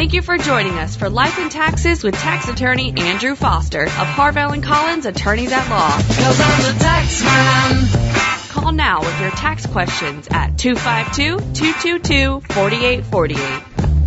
Thank you for joining us for Life and Taxes with tax attorney Andrew Foster of Harvell & Collins Attorneys at Law. 'Cause I'm the tax man. Call now with your tax questions at 252-222-4848.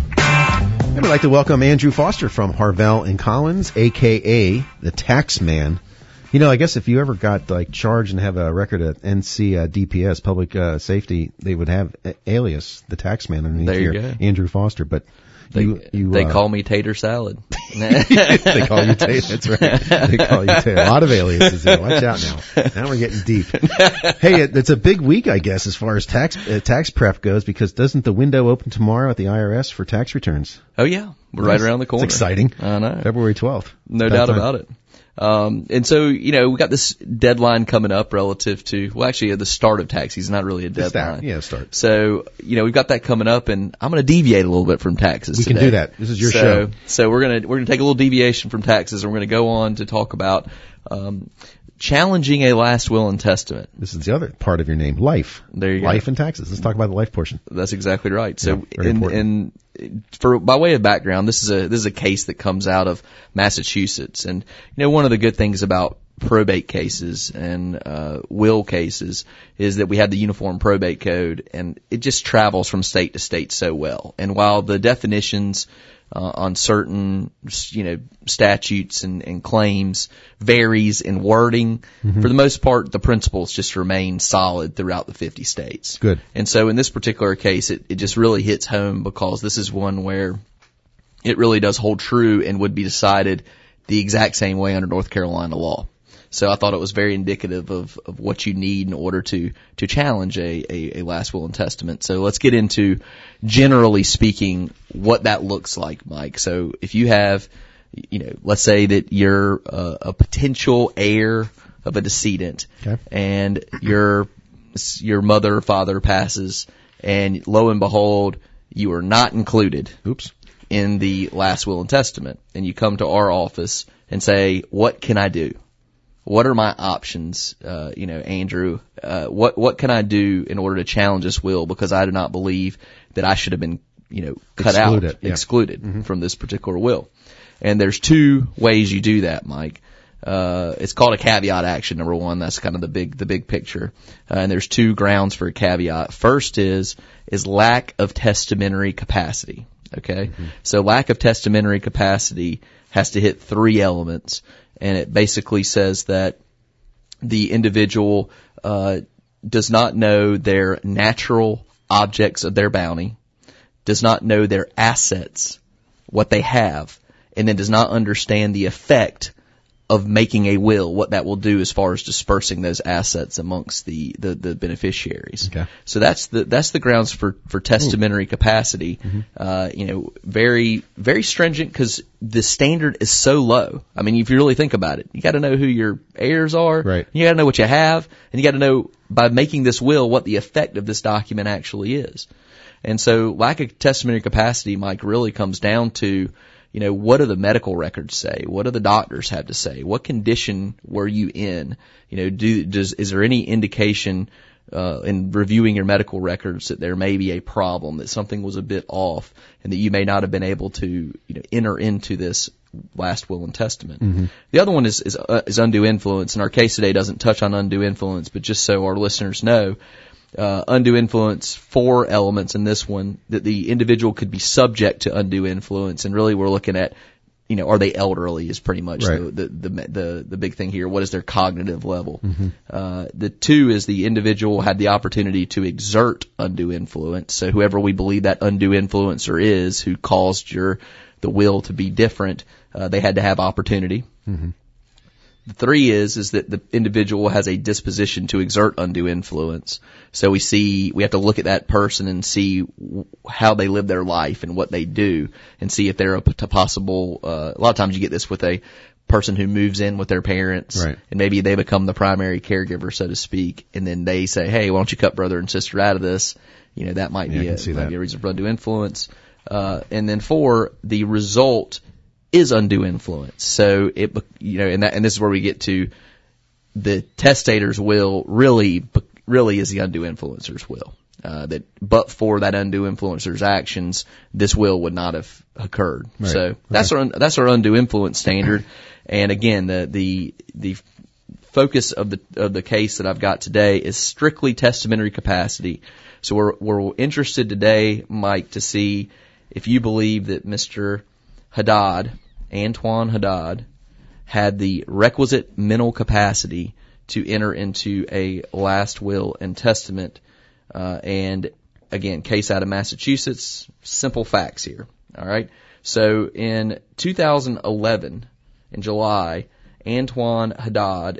And I'd like to welcome Andrew Foster from Harvell & Collins, a.k.a. the Tax Man. You know, I guess if you ever got charged and have a record at NC DPS, Public Safety, they would have alias, the Tax Man, underneath there you here, go. Andrew Foster. But they call me Tater Salad. They call you Tater. That's right. They call you Tater. A lot of aliases here. Watch out now. Now we're getting deep. Hey, it's a big week, I guess, as far as tax prep goes, because doesn't the window open tomorrow at the IRS for tax returns? Oh yeah, we're right around the corner. It's exciting. I know. February 12th. No doubt about it. And so, we got this deadline coming up relative to, actually at the start of tax season, not really a deadline. Start. So, we've got that coming up, and I'm going to deviate a little bit from taxes today. We can do that. This is your show. So we're going to take a little deviation from taxes, and we're going to go on to talk about, challenging a last will and testament. This is the other part of your name, life. There you go. Life and taxes. Let's talk about the life portion. That's exactly right. So, important. by way of background, this is a case that comes out of Massachusetts, and one of the good things about probate cases and will cases is that we have the Uniform Probate Code, and it just travels from state to state so well. And while the definitions on certain statutes and claims varies in wording, for the most part the principles just remain solid throughout the 50 states. Good. And so in this particular case it just really hits home, because this is one where it really does hold true and would be decided the exact same way under North Carolina law. So I thought it was very indicative of what you need in order to challenge a last will and testament. So let's get into, generally speaking, what that looks like, Mike. So if you have, let's say that you're a potential heir of a decedent, okay, and your mother or father passes, and lo and behold, you are not included in the last will and testament, and you come to our office and say, what can I do? What are my options, Andrew? What can I do in order to challenge this will, because I do not believe that I should have been, excluded from this particular will. And there's two ways you do that, Mike. It's called a caveat action, number one. That's kind of the big picture. And there's two grounds for a caveat. First is lack of testamentary capacity. Okay? So lack of testamentary capacity has to hit three elements. And it basically says that the individual does not know their natural objects of their bounty, does not know their assets, what they have, and then does not understand the effect of making a will, what that will do as far as dispersing those assets amongst the beneficiaries. Okay. So that's the grounds for testamentary capacity. Very, very stringent, because the standard is so low. I mean, if you really think about it, you got to know who your heirs are. Right. You got to know what you have, and you got to know, by making this will, what the effect of this document actually is. And so lack of testamentary capacity, Mike, really comes down to, what do the medical records say? What do the doctors have to say? What condition were you in? Is there any indication in reviewing your medical records that there may be a problem, that something was a bit off, and that you may not have been able to enter into this last will and testament? The other one is undue influence, and our case today doesn't touch on undue influence, but just so our listeners know, undue influence, 4 elements in this one, that the individual could be subject to undue influence, and really we're looking at, are they elderly is pretty much right. the big thing here. What is their cognitive level? The 2 is the individual had the opportunity to exert undue influence. So whoever we believe that undue influencer is, who caused the will to be different, they had to have opportunity. The 3 is that the individual has a disposition to exert undue influence. So we have to look at that person and see how they live their life and what they do, and see if they're a possible, a lot of times you get this with a person who moves in with their parents, right, and maybe they become the primary caregiver, so to speak, and then they say, hey, why don't you cut brother and sister out of this? That might be a reason for undue influence. And then 4, the result is undue influence. So and this is where we get to the testator's will really is the undue influencer's will. that but for that undue influencer's actions, this will would not have occurred. Right. So that's our undue influence standard. And again, the focus of the case that I've got today is strictly testamentary capacity. So we're interested today, Mike, to see if you believe that Mr. Haddad, Antoine Haddad, had the requisite mental capacity to enter into a last will and testament. And again, case out of Massachusetts, simple facts here. All right. So in 2011, in July, Antoine Haddad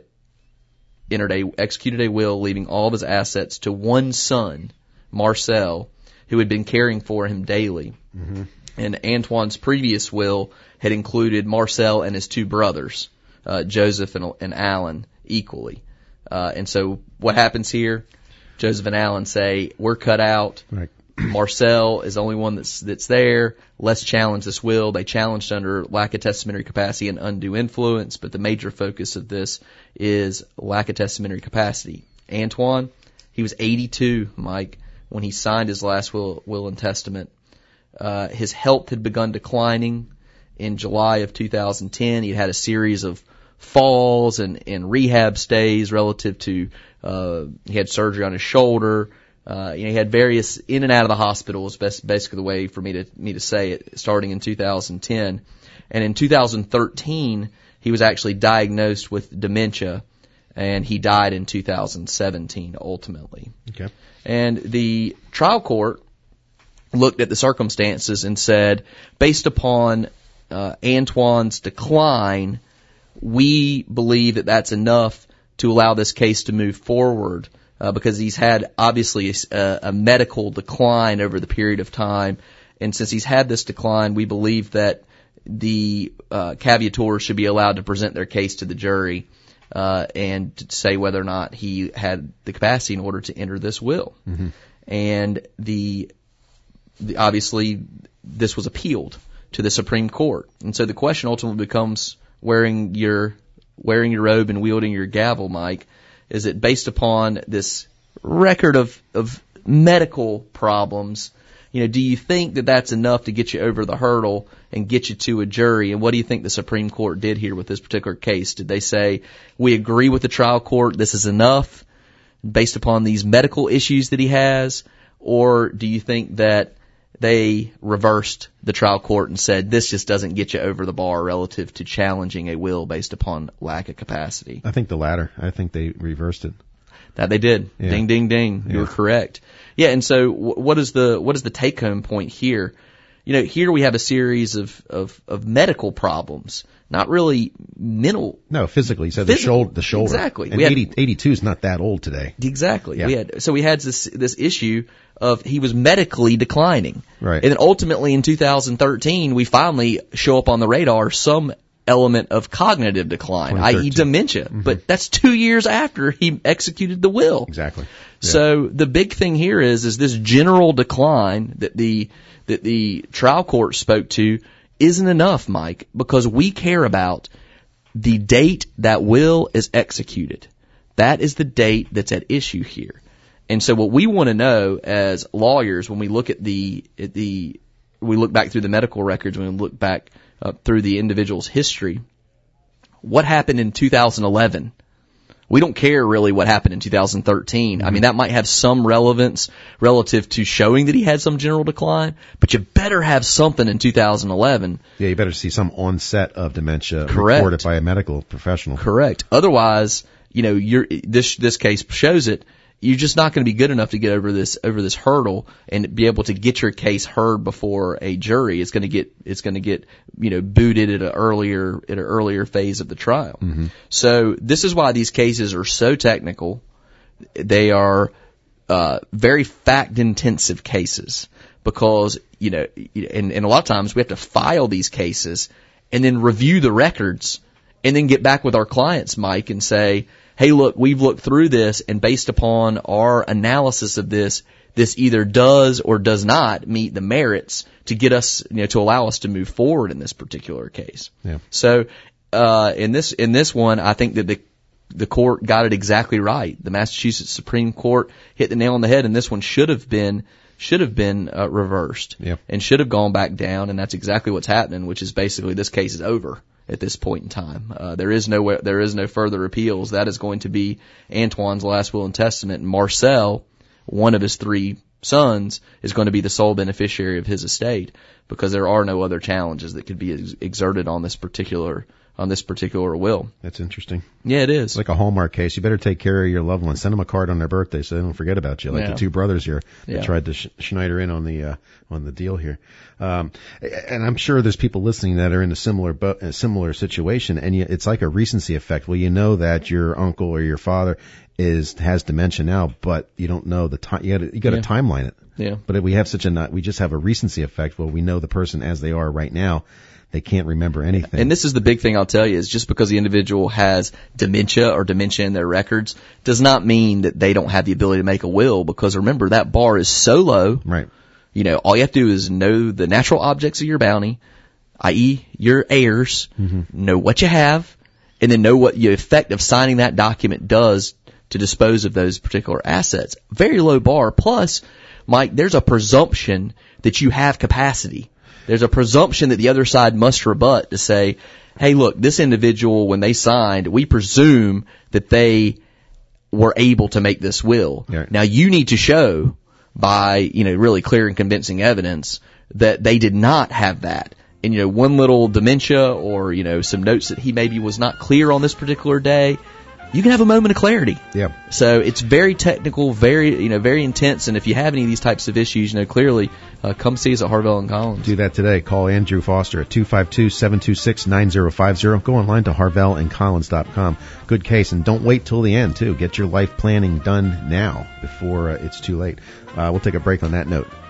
executed a will leaving all of his assets to one son, Marcel, who had been caring for him daily. Mm-hmm. And Antoine's previous will had included Marcel and his two brothers, Joseph and Alan, equally. And so what happens here? Joseph and Alan say, we're cut out. Right. Marcel is the only one that's there. Let's challenge this will. They challenged under lack of testamentary capacity and undue influence, but the major focus of this is lack of testamentary capacity. Antoine, he was 82, Mike, when he signed his last will and testament. His health had begun declining in July of 2010. He'd had a series of falls and rehab stays relative to, he had surgery on his shoulder. He had various in and out of the hospital is basically the way for me to say it, starting in 2010. And in 2013, he was actually diagnosed with dementia, and he died in 2017 ultimately. Okay. And the trial court looked at the circumstances and said, based upon Antoine's decline, we believe that that's enough to allow this case to move forward. Because he's had obviously a medical decline over the period of time, and since he's had this decline, we believe that the caveators should be allowed to present their case to the jury and to say whether or not he had the capacity in order to enter this will. Mm-hmm. And obviously this was appealed to the Supreme Court, and so the question ultimately becomes wearing your robe and wielding your gavel, Mike. Is it based upon this record of medical problems? Do you think that that's enough to get you over the hurdle and get you to a jury? And what do you think the Supreme Court did here with this particular case? Did they say, we agree with the trial court, this is enough based upon these medical issues that he has? Or do you think that they reversed the trial court and said, this just doesn't get you over the bar relative to challenging a will based upon lack of capacity? I think the latter. I think they reversed it. That they did. Yeah. Ding, ding, ding. Yeah. You were correct. Yeah, and so what is the take-home point here? Here we have a series of medical problems, not really mental. No, physically. So the shoulder. Exactly. And 82 is not that old today. Exactly. Yeah. We had this issue of he was medically declining. Right. And then ultimately in 2013, we finally show up on the radar some element of cognitive decline, i.e. dementia. Mm-hmm. But that's 2 years after he executed the will. Exactly. Yeah. So the big thing here is this general decline that the trial court spoke to isn't enough, Mike, because we care about the date that will is executed. That is the date that's at issue here. And so what we want to know as lawyers when we look at we look back through the medical records, when we look back through the individual's history, what happened in 2011? We don't care really what happened in 2013. I mean, that might have some relevance relative to showing that he had some general decline, but you better have something in 2011. Yeah, you better see some onset of dementia reported by a medical professional. Correct. Otherwise, this case shows it. You're just not going to be good enough to get over this hurdle and be able to get your case heard before a jury. It's going to get booted at an earlier phase of the trial. Mm-hmm. So this is why these cases are so technical. They are very fact intensive cases because and a lot of times we have to file these cases and then review the records and then get back with our clients, Mike, and say, hey, look, we've looked through this, and based upon our analysis of this either does or does not meet the merits to get us, to allow us to move forward in this particular case. Yeah. So, in this one, I think that the court got it exactly right. The Massachusetts Supreme Court hit the nail on the head, and this one should have been reversed and should have gone back down, and that's exactly what's happening, which is basically this case is over at this point in time. There is no further appeals. That is going to be Antoine's last will and testament. Marcel, one of his 3 sons, is going to be the sole beneficiary of his estate because there are no other challenges that could be exerted on this particular will. That's interesting. Yeah, it is. It's like a Hallmark case. You better take care of your loved ones. Send them a card on their birthday so they don't forget about you. Like the 2 brothers here that tried to Schneider in on the deal here. And I'm sure there's people listening that are in a similar situation, and it's like a recency effect. Well, you know that your uncle or your father has dementia now, but you don't know the time. You got to timeline it. Yeah. But we have we just have a recency effect. Well, we know the person as they are right now. They can't remember anything. And this is the big thing I'll tell you, is just because the individual has dementia in their records does not mean that they don't have the ability to make a will, because remember, that bar is so low. Right. You know, all you have to do is know the natural objects of your bounty, i.e. your heirs, know what you have, and then know what the effect of signing that document does to dispose of those particular assets. Very low bar. Plus, Mike, there's a presumption that you have capacity. There's a presumption that the other side must rebut to say, hey, look, this individual, when they signed, we presume that they were able to make this will. Yeah. Now, you need to show by, really clear and convincing evidence that they did not have that. And, one little dementia or, some notes that he maybe was not clear on this particular day, you can have a moment of clarity. Yeah. So it's very technical, very intense. And if you have any of these types of issues, clearly, come see us at Harvell and Collins. Do that today. Call Andrew Foster at 252-726-9050. Go online to harvellandcollins.com. Good case. And don't wait till the end, too. Get your life planning done now before it's too late. We'll take a break on that note.